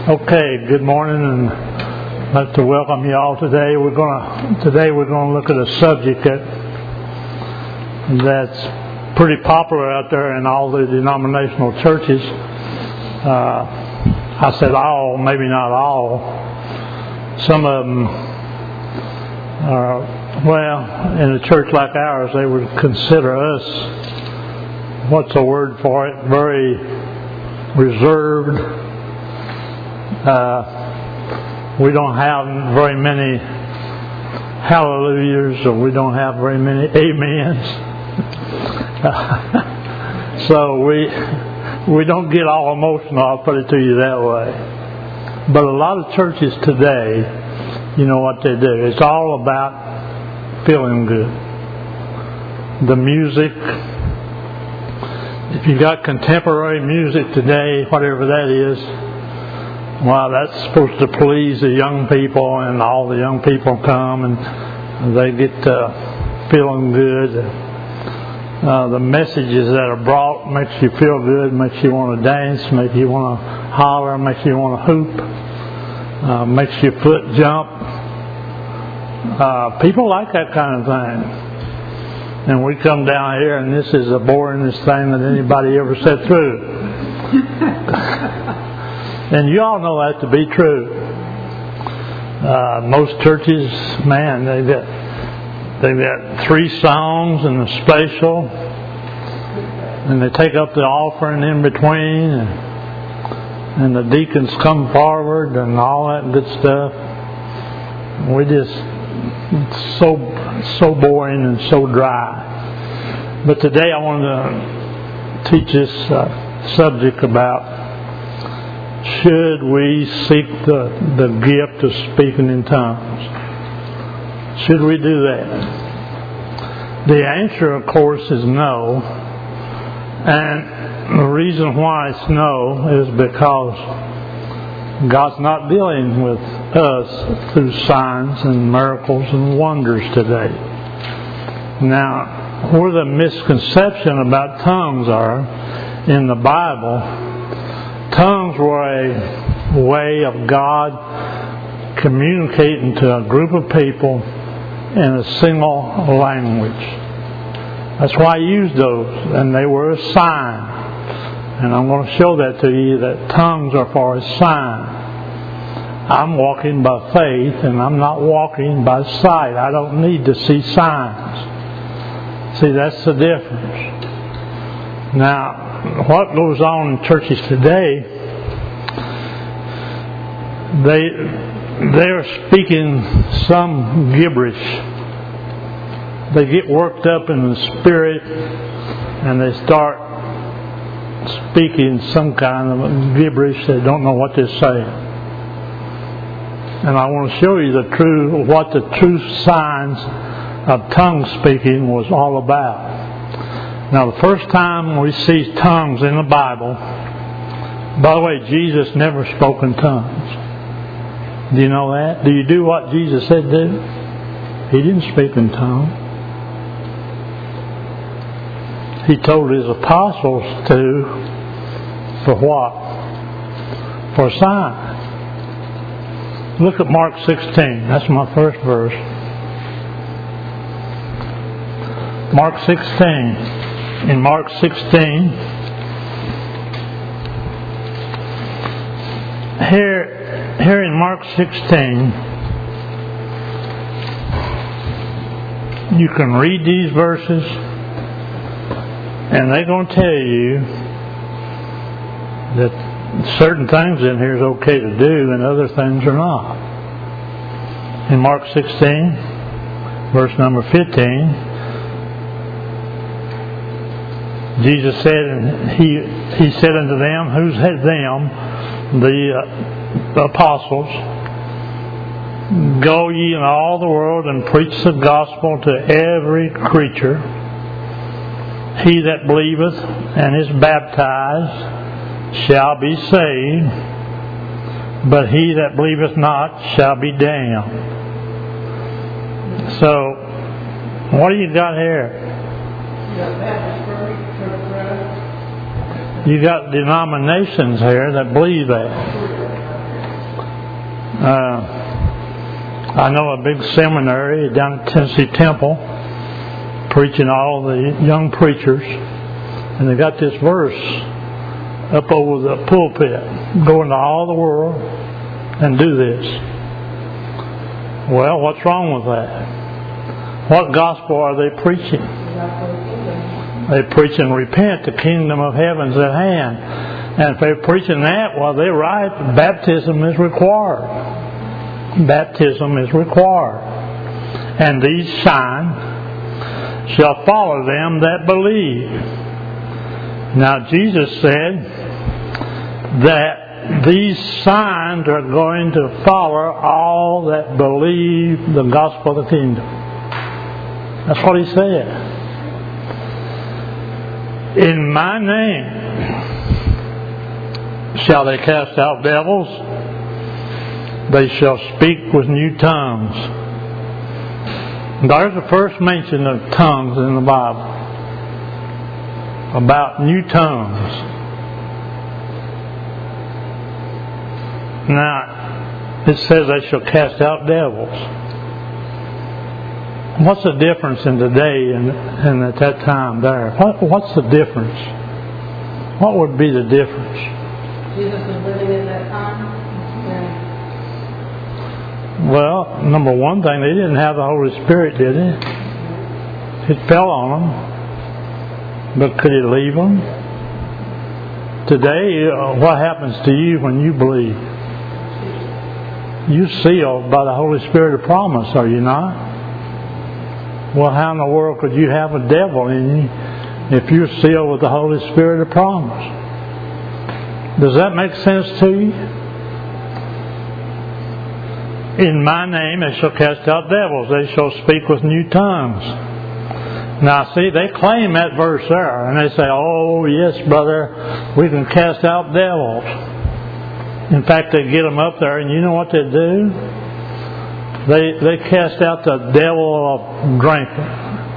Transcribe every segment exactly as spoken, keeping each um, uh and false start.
Okay, good morning, and I'd like to welcome you all today. We're gonna today we're gonna look at a subject that that's pretty popular out there in all the denominational churches. Uh, I said all, maybe not all. Some of them are, well, in a church like ours, they would consider us, what's the word for it, very reserved. Uh, we don't have very many hallelujahs, or we don't have very many amens. So we we don't get all emotional, I'll put it to you that way. But a lot of churches today, you know what they do. It's all about feeling good. The music. If you got contemporary music today, whatever that is, well, that's supposed to please the young people, and all the young people come and they get uh, feeling good. Uh, the messages that are brought makes you feel good, makes you want to dance, makes you want to holler, makes you want to hoop, uh, makes your foot jump. Uh, people like that kind of thing. And we come down here, and this is the boringest thing that anybody ever sat through. And you all know that to be true. Uh, most churches, man, they've got, they've got three songs and a special, and they take up the offering in between, and, and the deacons come forward and all that good stuff. We just, it's so, so boring and so dry. But today I want to teach this uh, subject about, should we seek the, the gift of speaking in tongues? Should we do that? The answer, of course, is no. And the reason why it's no is because God's not dealing with us through signs and miracles and wonders today. Now, where the misconception about tongues are in the Bible, tongues were a way of God communicating to a group of people in a single language. That's why I used those, and they were a sign. And I'm going to show that to you, that tongues are for a sign. I'm walking by faith, and I'm not walking by sight. I don't need to see signs. See, that's the difference. Now, what goes on in churches today, they they are speaking some gibberish. They get worked up in the spirit and they start speaking some kind of gibberish. They don't know what they're saying. And I want to show you the true what the true signs of tongue speaking was all about. Now, the first time we see tongues in the Bible, by the way, Jesus never spoke in tongues. Do you know that? Do you do what Jesus said do? He didn't speak in tongues. He told His apostles to, for what? For a sign. Look at Mark sixteen. That's my first verse. Mark sixteen. In Mark sixteen, here, here in Mark sixteen, you can read these verses, and they're going to tell you that certain things in here is okay to do, and other things are not. In Mark sixteen, verse number fifteen, Jesus said, and he he said unto them, who's had them, the, uh, the apostles, go ye in all the world and preach the gospel to every creature. He that believeth and is baptized shall be saved, but he that believeth not shall be damned. So, what do you got here? You got denominations here that believe that. Uh, I know a big seminary down at Tennessee Temple, preaching all the young preachers, and they got this verse up over the pulpit: go into all the world and do this. Well, what's wrong with that? What gospel are they preaching? They're preaching, repent, the kingdom of heaven's at hand. And if they're preaching that, well, they're right. Baptism is required. Baptism is required. And these signs shall follow them that believe. Now, Jesus said that these signs are going to follow all that believe the gospel of the kingdom. That's what He said. In my name shall they cast out devils. They shall speak with new tongues. There's the first mention of tongues in the Bible. About new tongues. Now, it says they shall cast out devils. What's the difference in today and, and at that time there? What, what's the difference? What would be the difference? Jesus was living at that time? Well, number one thing, they didn't have the Holy Spirit, did they? It fell on them. But could it leave them? Today, uh, what happens to you when you believe? You're sealed by the Holy Spirit of promise, are you not? Well, how in the world could you have a devil in you if you're sealed with the Holy Spirit of promise? Does that make sense to you? In my name they shall cast out devils. They shall speak with new tongues. Now see, they claim that verse there. And they say, oh yes, brother, we can cast out devils. In fact, they get them up there and you know what they do? They, they cast out the devil of drinking.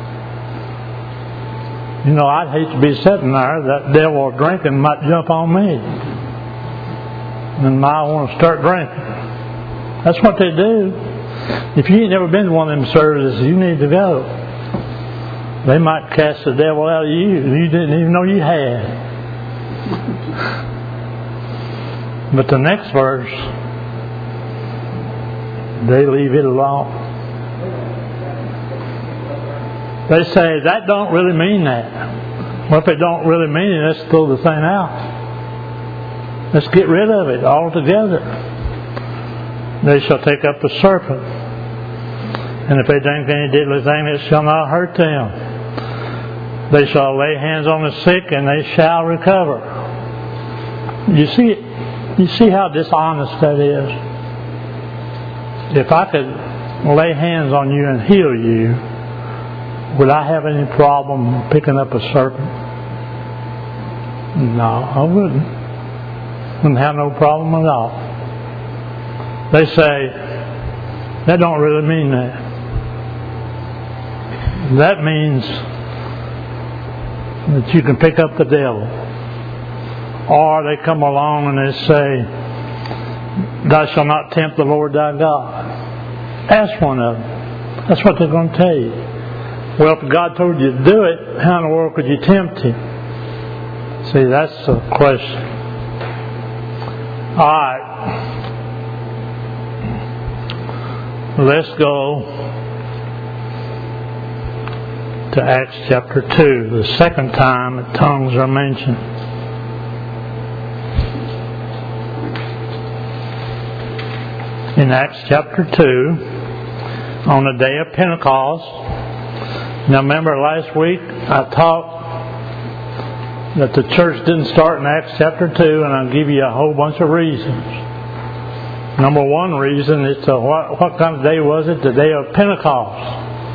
You know, I'd hate to be sitting there. That devil of drinking might jump on me. And I want to start drinking. That's what they do. If you ain't never been to one of them services, you need to go. They might cast the devil out of you and you didn't even know you had. But the next verse, they leave it alone. They say, that don't really mean that. Well, if it don't really mean it, let's throw the thing out. Let's get rid of it altogether. They shall take up the serpent. And if they drink any deadly thing, it shall not hurt them. They shall lay hands on the sick, and they shall recover. You see, you see how dishonest that is? If I could lay hands on you and heal you, would I have any problem picking up a serpent? No, I wouldn't. Wouldn't have no problem at all. They say, that don't really mean that. That means that you can pick up the devil. Or they come along and they say, thou shalt not tempt the Lord thy God. Ask one of them. That's what they're going to tell you. Well, if God told you to do it, how in the world could you tempt Him? See, that's the question. All right. Let's go to Acts chapter two, the second time that tongues are mentioned. In Acts chapter two, on the day of Pentecost. Now remember last week I taught that the church didn't start in Acts chapter two, and I'll give you a whole bunch of reasons. Number one reason is to what, what kind of day was it? The day of Pentecost.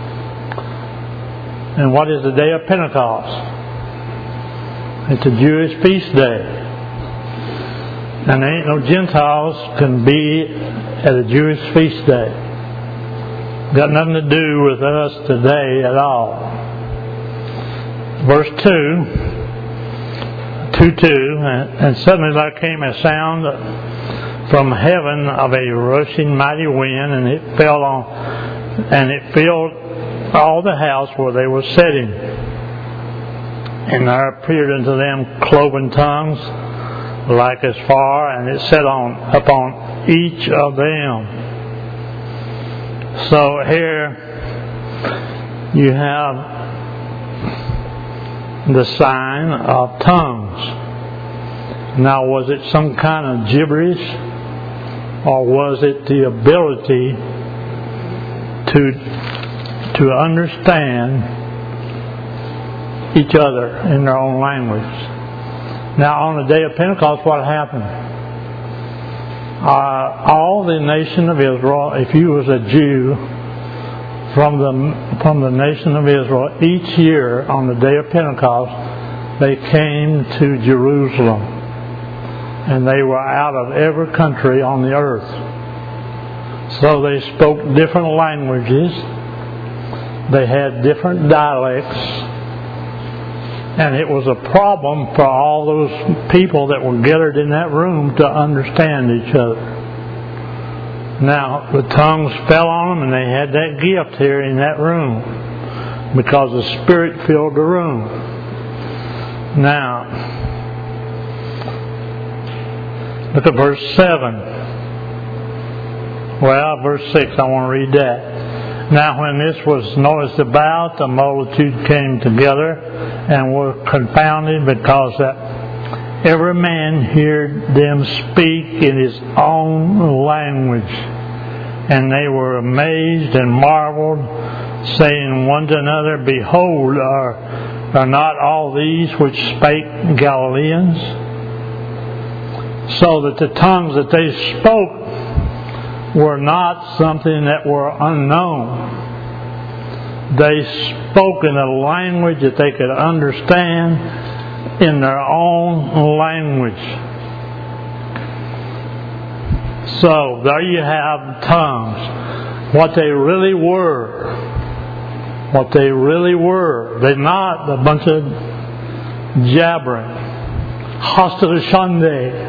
And what is the day of Pentecost? It's a Jewish feast day. And there ain't no Gentiles can be at a Jewish feast day. Got nothing to do with us today at all. Verse two, two two, and, and suddenly there came a sound from heaven of a rushing mighty wind, and it fell on, and it filled all the house where they were sitting. And there appeared unto them cloven tongues, like as fire, and it sat on upon each of them. So here you have the sign of tongues. Now, was it some kind of gibberish, or was it the ability to to understand each other in their own language? Now, on the day of Pentecost, what happened? Uh, all the nation of Israel, if you was a Jew from the from the nation of Israel, each year on the day of Pentecost, they came to Jerusalem. And they were out of every country on the earth. So they spoke different languages. They had different dialects. And it was a problem for all those people that were gathered in that room to understand each other. Now, the tongues fell on them, and they had that gift here in that room because the Spirit filled the room. Now, look at verse seven. Well, verse six, I want to read that. Now when this was noised about, the multitude came together and were confounded, because that every man heard them speak in his own language. And they were amazed and marveled, saying one to another, Behold, are, are not all these which spake Galileans? So that the tongues that they spoke were not something that were unknown. They spoke in a language that they could understand in their own language. So there you have tongues. What they really were. What they really were. They're not a bunch of jabbering. Hasta Sunday.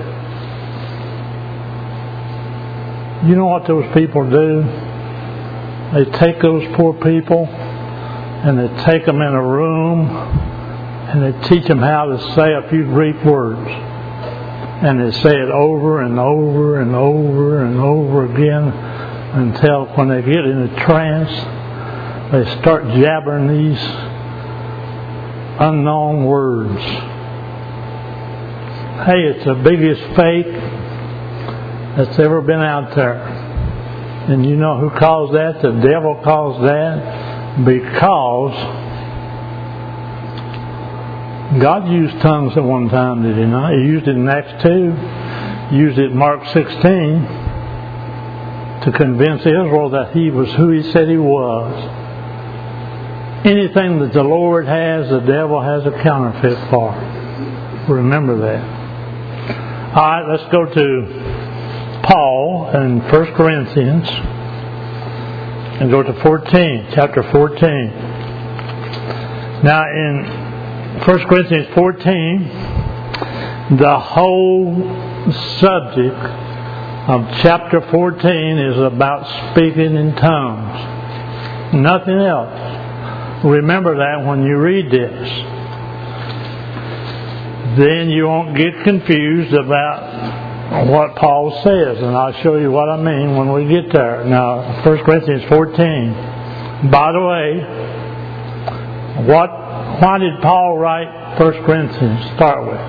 You know what those people do? They take those poor people and they take them in a room and they teach them how to say a few Greek words. And they say it over and over and over and over again until when they get in a trance, they start jabbering these unknown words. Hey, it's the biggest fake that's ever been out there. And you know who caused that? The devil caused that, because God used tongues at one time, did He not? He used it in Acts two, He used it in Mark sixteen to convince Israel that He was who He said He was. Anything that the Lord has, the devil has a counterfeit for. Remember that. All right, let's go to Paul in First Corinthians and go to fourteen, chapter fourteen. Now in First Corinthians fourteen, the whole subject of chapter fourteen is about speaking in tongues. Nothing else. Remember that when you read this. Then you won't get confused about what Paul says, and I'll show you what I mean when we get there. Now, First Corinthians fourteen. By the way, what? Why did Paul write First Corinthians to start with?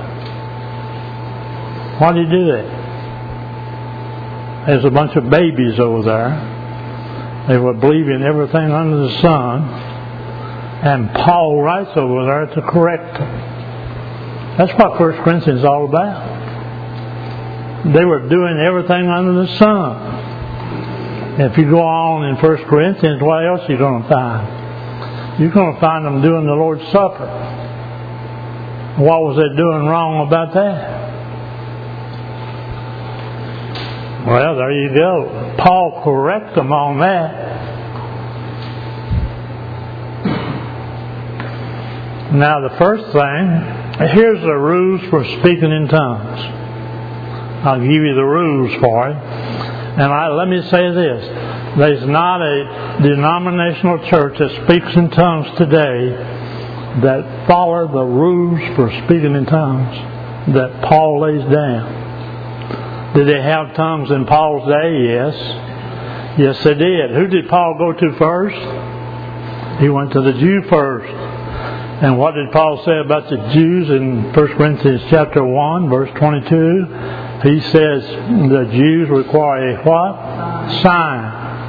Why did he do that? There's a bunch of babies over there. They were believing everything under the sun, and Paul writes over there to correct them. That's what First Corinthians is all about. They were doing everything under the sun. If you go on in First Corinthians, what else are you going to find? You're going to find them doing the Lord's Supper. What was they doing wrong about that? Well, there you go. Paul corrects them on that. Now, the first thing, here's the rules for speaking in tongues. I'll give you the rules for it. And I, let me say this. There's not a denominational church that speaks in tongues today that follow the rules for speaking in tongues that Paul lays down. Did they have tongues in Paul's day? Yes. Yes, they did. Who did Paul go to first? He went to the Jew first. And what did Paul say about the Jews in First Corinthians chapter one, verse twenty-two? He says the Jews require a what? Sign.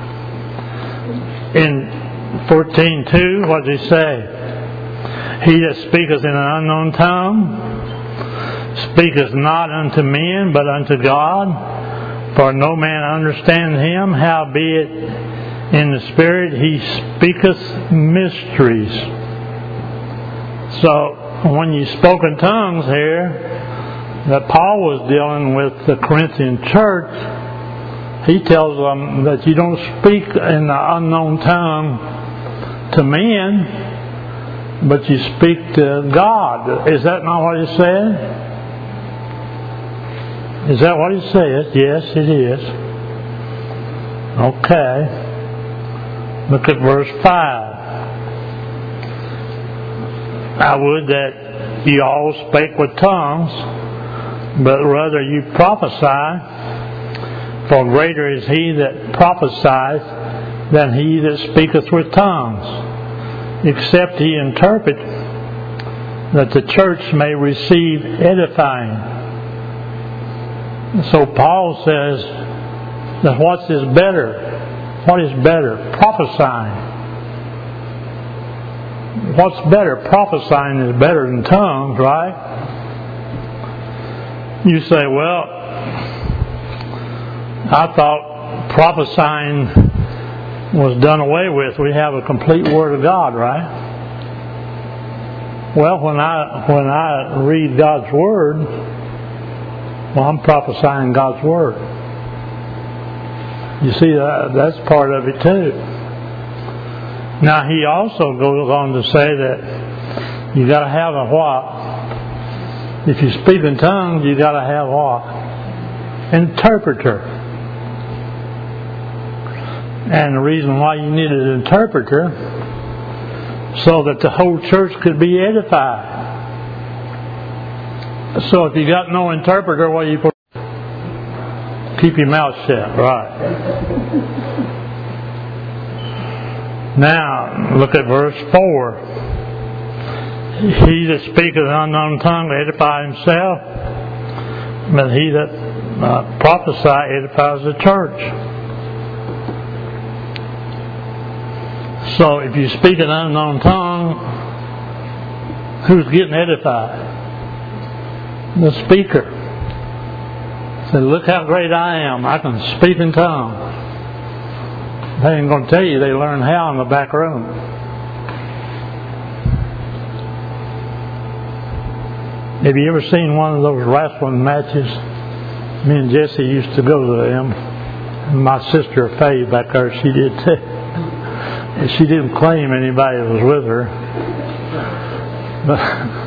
In fourteen two, what does he say? He that speaketh in an unknown tongue speaketh not unto men, but unto God. For no man understandeth him, howbeit in the Spirit he speaketh mysteries. So, when you spoke in tongues here, that Paul was dealing with the Corinthian church, he tells them that you don't speak in the unknown tongue to men, but you speak to God. Is that not what he said? Is that what he says? Yes, it is. Okay. Look at verse five. I would that you all spake with tongues, but rather you prophesy, for greater is he that prophesieth than he that speaketh with tongues, except he interpret, that the church may receive edifying. So Paul says that what is better? What is better? Prophesying. What's better? Prophesying is better than tongues, right? You say, well, I thought prophesying was done away with. We have a complete Word of God, right? Well, when I when I read God's Word, well, I'm prophesying God's Word. You see, that, that's part of it too. Now, he also goes on to say that you got to have a what? If you speak in tongues, you got to have what? Interpreter. And the reason why you need an interpreter, so that the whole church could be edified. So if you got no interpreter, what do you put? Keep your mouth shut, right? Now, look at verse four. He that speaketh an unknown tongue edify himself, but he that uh, prophesieth edifies the church. So, if you speak an unknown tongue, who's getting edified? The speaker. Say, look how great I am. I can speak in tongues. They ain't going to tell you they learned how in the back room. Have you ever seen one of those wrestling matches? Me and Jesse used to go to them. And my sister Faye back there, she did too. And she didn't claim anybody was with her. But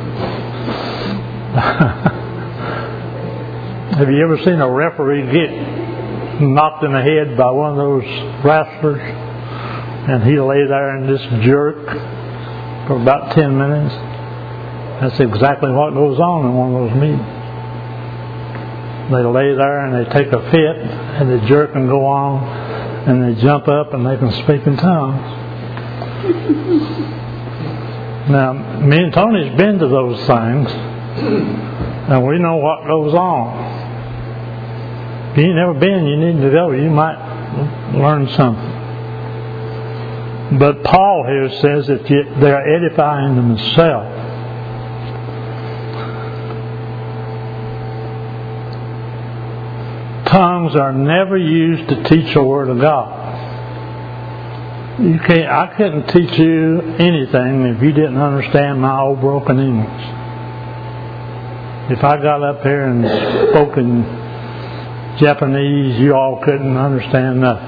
have you ever seen a referee get knocked in the head by one of those wrestlers, and he lay there and just jerk for about ten minutes? That's exactly what goes on in one of those meetings. They lay there and they take a fit, and the jerk can go on, and they jump up and they can speak in tongues. Now, me and Tony's been to those things, and we know what goes on. If you ain't never been, you need to go. You might learn something. But Paul here says that they're edifying themselves. Tongues are never used to teach the Word of God. You can't. I couldn't teach you anything if you didn't understand my old broken English. If I got up here and spoke in Japanese, you all couldn't understand nothing.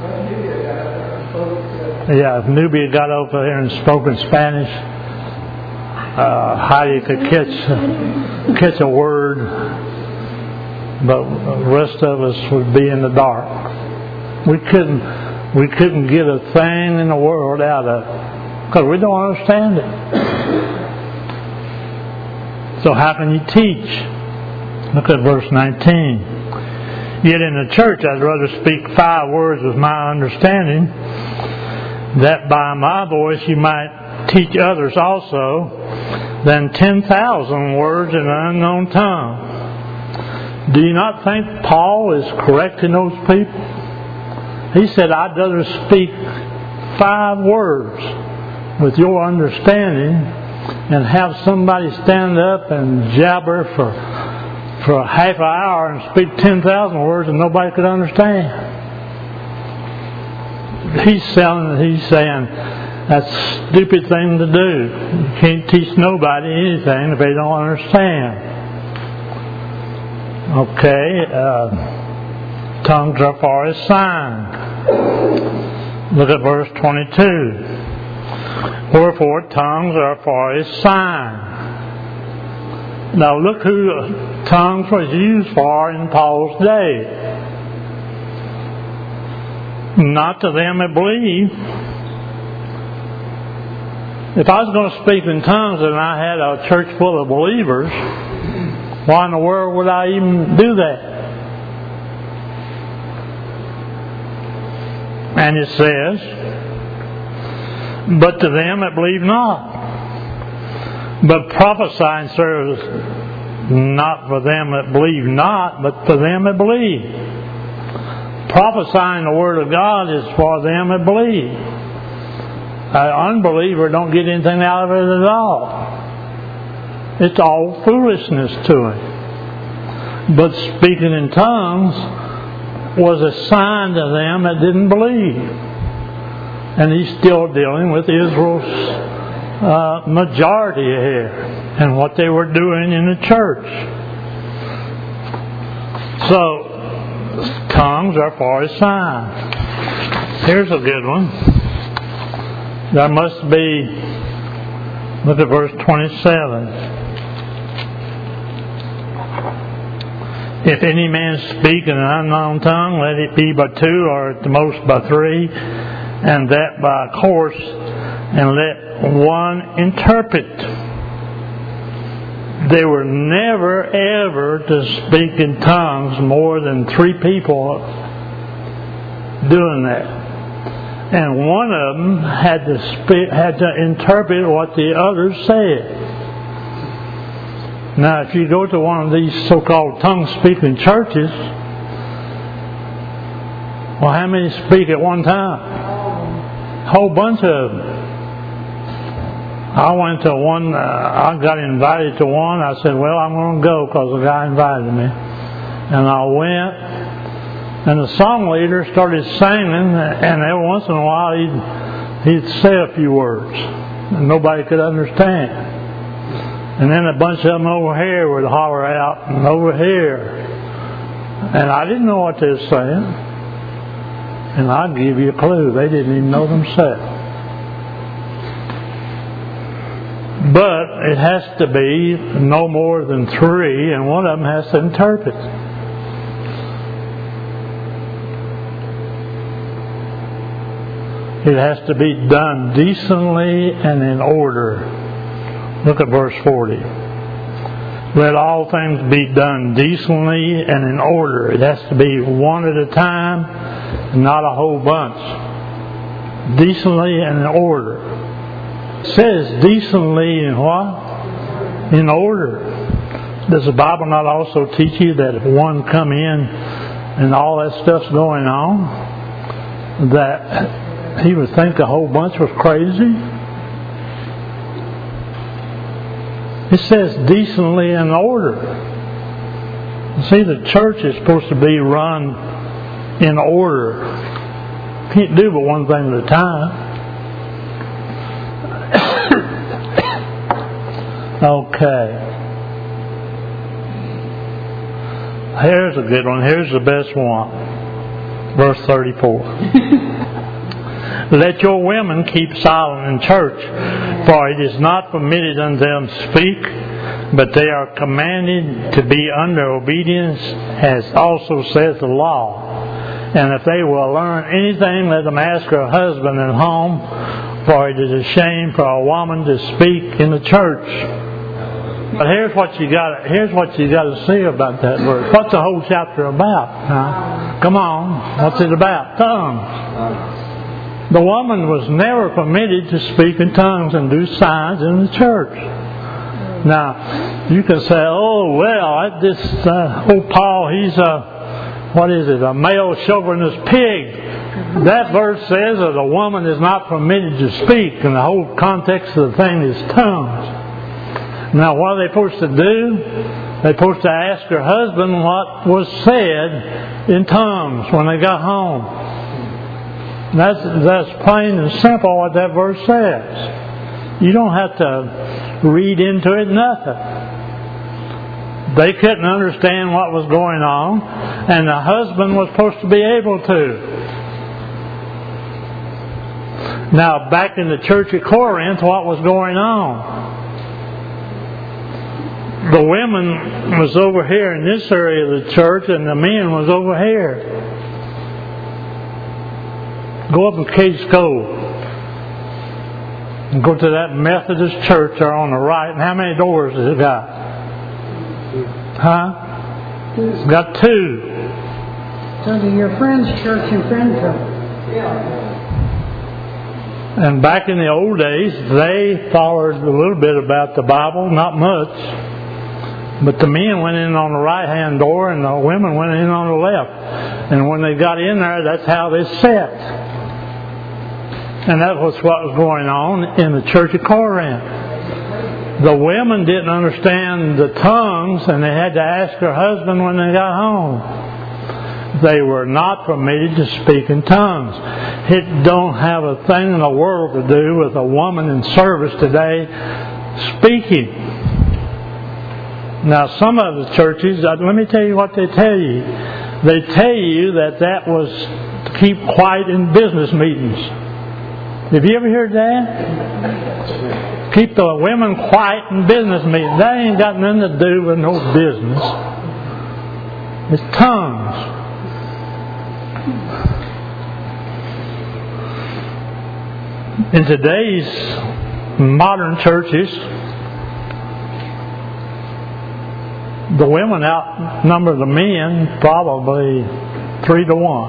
Yeah, if Nubia got over here and spoke in Spanish, uh, Heidi could catch catch a word. but the rest of us would be in the dark. We couldn't, we couldn't get a thing in the world out of it because we don't understand it. So how can you teach? Look at verse nineteen. Yet in the church I'd rather speak five words with my understanding, that by my voice you might teach others also, than ten thousand words in an unknown tongue. Do you not think Paul is correcting those people? He said, I'd rather speak five words with your understanding and have somebody stand up and jabber for for a half an hour and speak ten thousand words and nobody could understand. He's selling, he's saying, that's a stupid thing to do. You can't teach nobody anything if they don't understand. Okay, uh, tongues are for a sign. Look at verse twenty-two. Wherefore tongues are for a sign. Now look who tongues was used for in Paul's day. Not to them that believe. If I was going to speak in tongues and I had a church full of believers, why in the world would I even do that? And it says, but to them that believe not. But prophesying serves not for them that believe not, but for them that believe. Prophesying the Word of God is for them that believe. An unbeliever don't get anything out of it at all. It's all foolishness to him. But speaking in tongues was a sign to them that didn't believe. And he's still dealing with Israel's Uh, majority here and what they were doing in the church. So, tongues are for a sign. Here's a good one. There must be, look at verse twenty-seven. If any man speak in an unknown tongue, let it be by two or at the most by three, and that by course, and let one interpret. They were never ever to speak in tongues more than three people doing that. And one of them had to speak, had to interpret what the others said. Now if you go to one of these so-called tongue-speaking churches, well, how many speak at one time? A whole bunch of them. I went to one, uh, I got invited to one. I said, well, I'm going to go because the guy invited me. And I went, and the song leader started singing, and every once in a while he'd, he'd say a few words, and nobody could understand. And then a bunch of them over here would holler out, and over here. And I didn't know what they were saying. And I'd give you a clue. They didn't even know themselves. But it has to be no more than three, and one of them has to interpret. It has to be done decently and in order. Look at verse forty. Let all things be done decently and in order. It has to be one at a time, not a whole bunch. Decently and in order. It says decently in what? In order. Does the Bible not also teach you that if one come in and all that stuff's going on, that he would think the whole bunch was crazy? It says decently in order. See, the church is supposed to be run in order. Can't do but one thing at a time. Okay. Here's a good one. Here's the best one. Verse thirty-four. Let your women keep silent in church, for it is not permitted unto them to speak, but they are commanded to be under obedience, as also says the law. And if they will learn anything, let them ask her husband at home, for it is a shame for a woman to speak in the church. But here's what you got. Here's what you got to see about that verse. What's the whole chapter about? Huh? Come on, what's it about? Tongues. The woman was never permitted to speak in tongues and do signs in the church. Now, you can say, "Oh well, this uh, old Paul, he's a what is it? A male chauvinist pig." That verse says that a woman is not permitted to speak, and the whole context of the thing is tongues. Now, what are they supposed to do? They're supposed to ask her husband what was said in tongues when they got home. That's, that's plain and simple what that verse says. You don't have to read into it, nothing. They couldn't understand what was going on, and the husband was supposed to be able to. Now, back in the church at Corinth, what was going on? The women was over here in this area of the church, and the men was over here. Go up to Case Cove and go to that Methodist church there on the right. And how many doors has it got? Huh? It's got two. So to your friend's church in Friendville. Yeah. And back in the old days, they followed a little bit about the Bible, not much. But the men went in on the right-hand door and the women went in on the left. And when they got in there, that's how they sat. And that was what was going on in the church of Corinth. The women didn't understand the tongues, and they had to ask their husband when they got home. They were not permitted to speak in tongues. It don't have a thing in the world to do with a woman in service today speaking. Now, some of the churches, let me tell you what they tell you. They tell you that that was to keep quiet in business meetings. Have you ever heard that? Keep the women quiet in business meetings. That ain't got nothing to do with no business. It's tongues. In today's modern churches, the women outnumber the men probably three to one.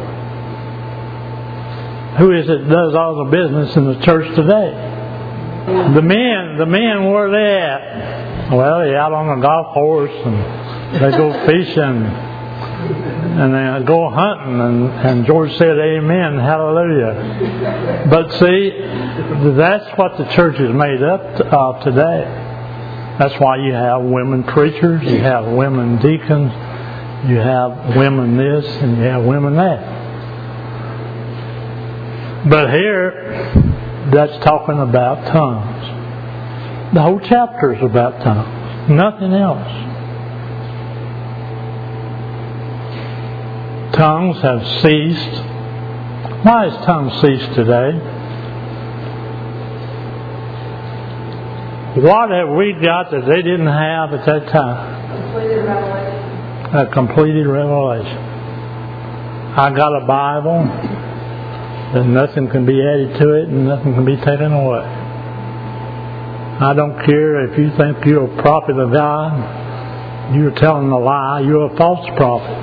Who is it that does all the business in the church today? The men. The men, where they at? Well, they're out on a golf course and they go fishing and they go hunting. And, and George said, "Amen, hallelujah." But see, that's what the church is made up of today. That's why you have women preachers, you have women deacons, you have women this, and you have women that. But here, that's talking about tongues. The whole chapter is about tongues. Nothing else. Tongues have ceased. Why has tongues ceased today? What have we got that they didn't have at that time? Completed revelation. A completed revelation. I got a Bible, and nothing can be added to it, and nothing can be taken away. I don't care if you think you're a prophet of God, you're telling a lie, you're a false prophet.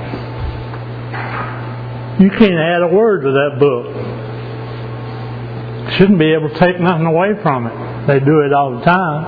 You can't add a word to that book. Shouldn't be able to take nothing away from it. They do it all the time.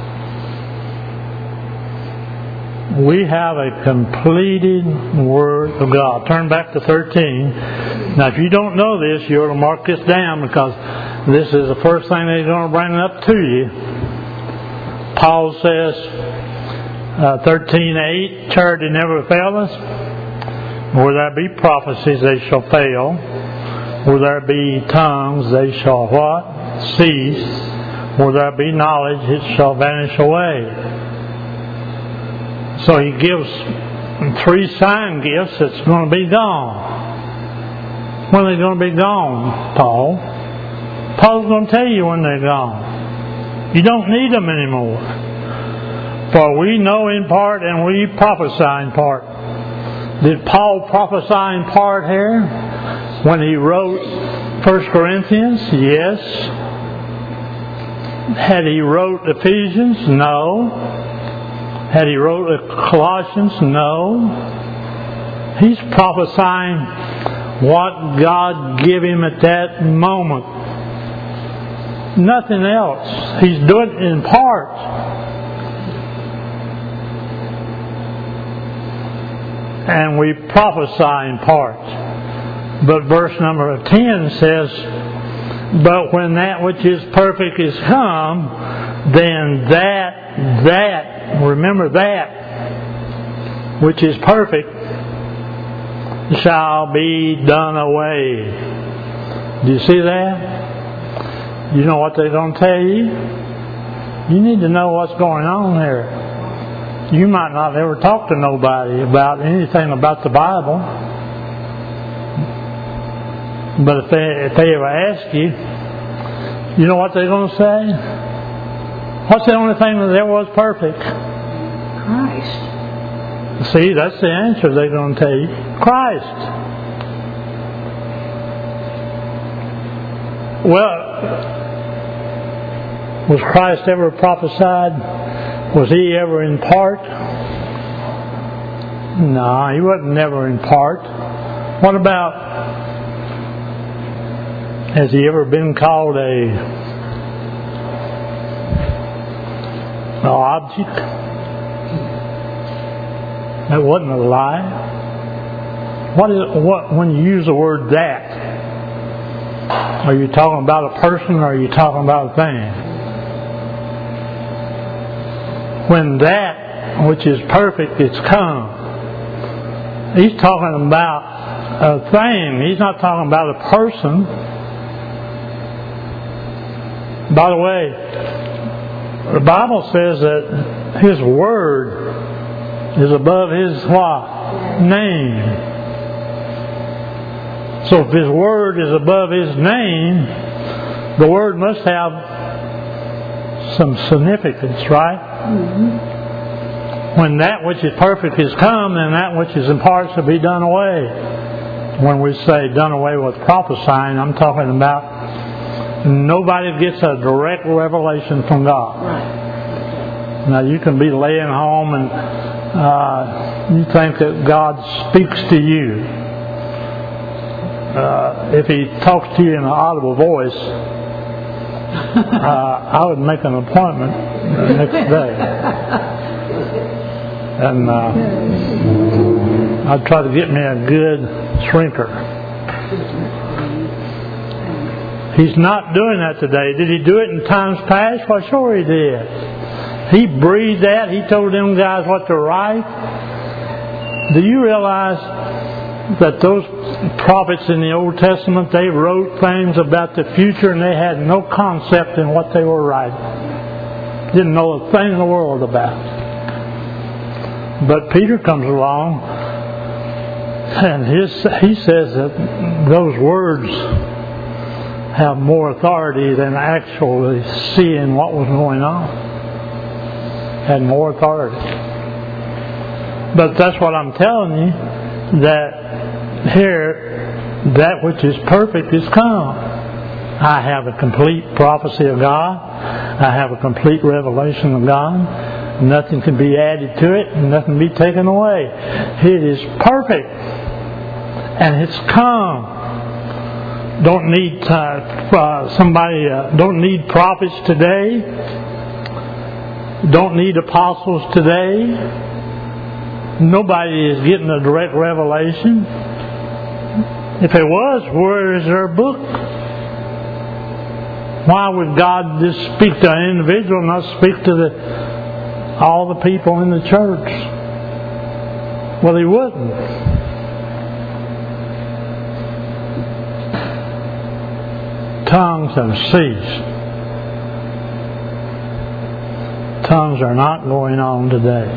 We have a completed Word of God. Turn back to thirteen. Now, if you don't know this, you ought to mark this down because this is the first thing they're going to bring up to you. Paul says, uh, thirteen eight, charity never faileth. Where there be prophecies, they shall fail. Where there be tongues, they shall what? Cease. Where there be knowledge, it shall vanish away. So he gives three sign gifts that's going to be gone. When are they going to be gone, Paul? Paul's going to tell you when they're gone. You don't need them anymore. For we know in part and we prophesy in part. Did Paul prophesy in part here when he wrote First Corinthians? Yes. Had he wrote Ephesians? No. Had he wrote Colossians? No. He's prophesying what God gave him at that moment. Nothing else. He's doing it in part. And we prophesy in part. But verse number ten says, but when that which is perfect is come, then that, that, remember that, which is perfect, shall be done away. Do you see that? You know what they're going to tell you? You need to know what's going on here. You might not ever talk to nobody about anything about the Bible. But if they, if they ever ask you, you know what they're going to say? What's the only thing that ever was perfect? Christ. See, that's the answer they're going to tell you. Christ. Well, was Christ ever prophesied? Was he ever in part? No, he wasn't never in part. What about, has he ever been called a, an object? That wasn't a lie. What is what when you use the word that? Are you talking about a person or are you talking about a thing? When that which is perfect is come, he's talking about a thing. He's not talking about a person. By the way, the Bible says that His Word is above His what? Name. So if His Word is above His name, the Word must have some significance, right? Mm-hmm. When that which is perfect is come, then that which is in part shall be done away. When we say done away with prophesying, I'm talking about nobody gets a direct revelation from God. Right. Now you can be laying home and uh, you think that God speaks to you. Uh, if He talks to you in an audible voice, uh, I would make an appointment the next day. And uh, I'd try to get me a good shrinker. He's not doing that today. Did He do it in times past? Well, sure He did. He breathed that. He told them guys what to write. Do you realize that those prophets in the Old Testament, they wrote things about the future and they had no concept in what they were writing? Didn't know a thing in the world about it. But Peter comes along and his, he says that those words have more authority than actually seeing what was going on. Had more authority. But that's what I'm telling you, that here, that which is perfect is come. I have a complete prophecy of God. I have a complete revelation of God. Nothing can be added to it, and nothing can be taken away. It is perfect, and it's come. Don't need uh, uh, somebody. Uh, don't need prophets today. Don't need apostles today. Nobody is getting a direct revelation. If it was, where is their book? Why would God just speak to an individual and not speak to the all the people in the church? Well, He wouldn't. Tongues have ceased. Tongues are not going on today.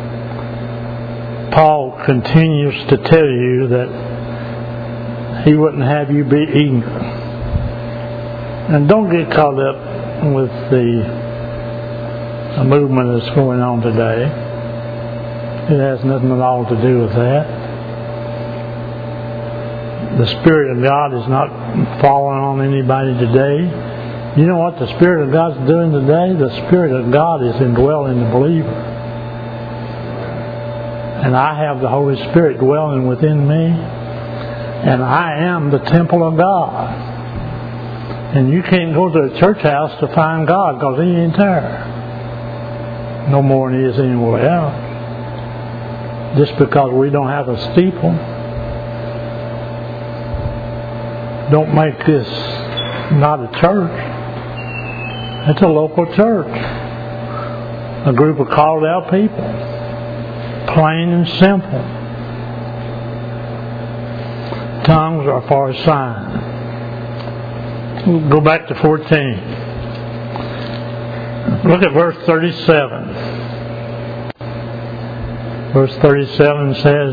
Paul continues to tell you that he wouldn't have you be ignorant. And don't get caught up with the a movement that's going on today. It has nothing at all to do with that. The Spirit of God is not falling on anybody today. You know what the Spirit of God's doing today? The Spirit of God is indwelling the believer. And I have the Holy Spirit dwelling within me. And I am the temple of God. And you can't go to a church house to find God because He ain't there. No more than He is anywhere else. Just because we don't have a steeple don't make this not a church. It's a local church. A group of called out people. Plain and simple. Tongues are for a sign. We'll go back to fourteen. Look at verse thirty-seven. Verse thirty-seven says,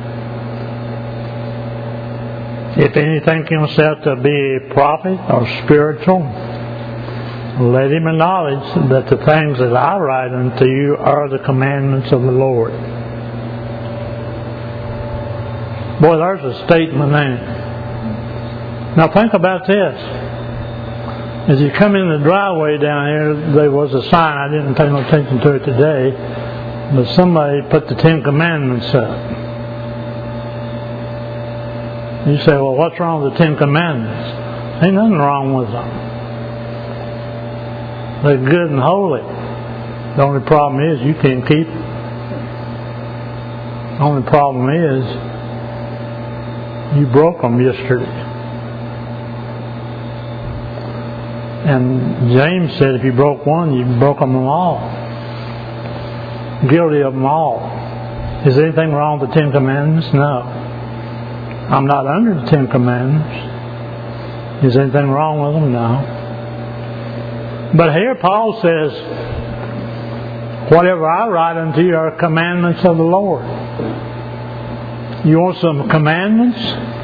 if any think himself to be a prophet or spiritual, let him acknowledge that the things that I write unto you are the commandments of the Lord. Boy, there's a statement there. Now think about this. As you come in the driveway down here, there was a sign. I didn't pay no attention to it today, but somebody put the Ten Commandments up. You say, well, what's wrong with the Ten Commandments? Ain't nothing wrong with them. They're good and holy. The only problem is you can't keep them. The only problem is you broke them yesterday. And James said if you broke one, you broke them all. Guilty of them all. Is there anything wrong with the Ten Commandments? No. I'm not under the Ten Commandments. Is anything wrong with them? No. But here Paul says, whatever I write unto you are commandments of the Lord. You want some commandments?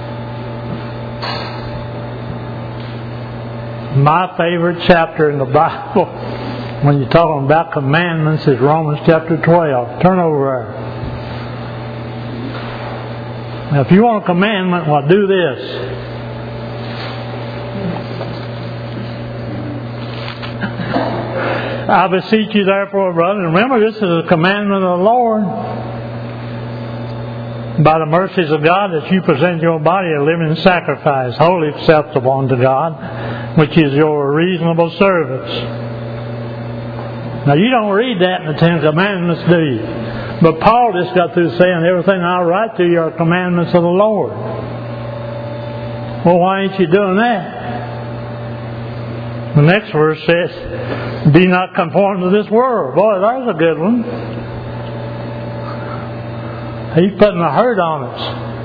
My favorite chapter in the Bible, when you're talking about commandments, is Romans chapter twelve. Turn over there. Now, if you want a commandment, well, do this. I beseech you, therefore, brother, remember this is a commandment of the Lord, by the mercies of God, that you present your body a living sacrifice, wholly acceptable unto God, which is your reasonable service. Now, you don't read that in the Ten Commandments, do you? But Paul just got through saying, everything I write to you are commandments of the Lord. Well, why ain't you doing that? The next verse says, be not conformed to this world. Boy, there's a good one. He's putting a hurt on us.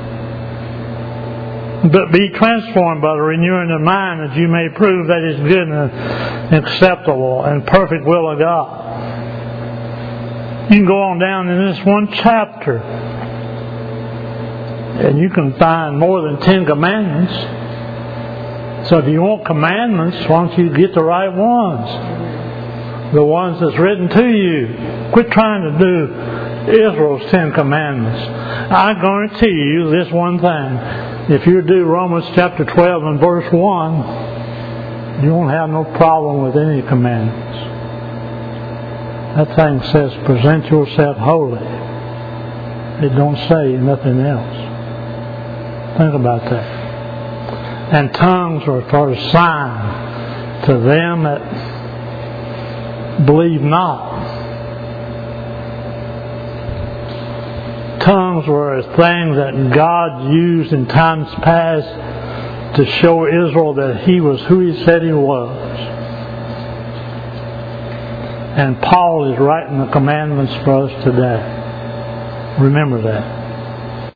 But be transformed by the renewing of mind, that you may prove that is good and acceptable and perfect will of God. You can go on down in this one chapter, and you can find more than ten commandments. So if you want commandments, why don't you get the right ones? The ones that's written to you. Quit trying to do Israel's Ten Commandments. I guarantee you this one thing. If you do Romans chapter twelve and verse one, you won't have no problem with any commandments. That thing says, present yourself holy. It don't say nothing else. Think about that. And tongues are for a sign to them that believe not. Tongues were a thing that God used in times past to show Israel that He was who He said He was. And Paul is writing the commandments for us today. Remember that.